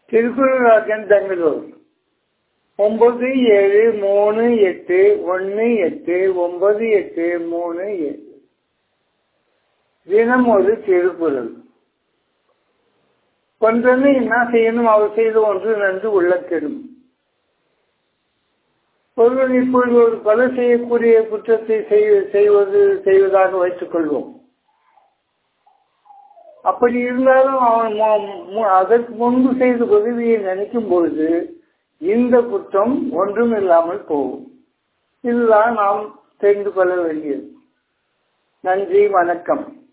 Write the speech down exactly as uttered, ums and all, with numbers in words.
திருக்குறள் பெங்களூர் ஒன்பது ஏழு மூணு எட்டு ஒன்னு எட்டு ஒன்பது எட்டு மூணு ஏழு. தினம் ஒரு திருக்குறள். கொன்றனை என்ன செய்யணும் அவர் செய்து ஒன்று நன்று உள்ளத்திடும். ஒருவர் இப்பொழுது ஒரு கொலை செய்யக்கூடிய குற்றத்தை செய்வது செய்வதாக வைத்துக் கொள்வோம். அப்படி இருந்தாலும் அவன் அதற்கு முன்பு செய்த உதவியை நினைக்கும் பொழுது இந்த குற்றம் ஒன்றும் இல்லாமல் போகும். இதுதான் நாம் தெரிந்து கொள்ள வேண்டியது. நன்றி, வணக்கம்.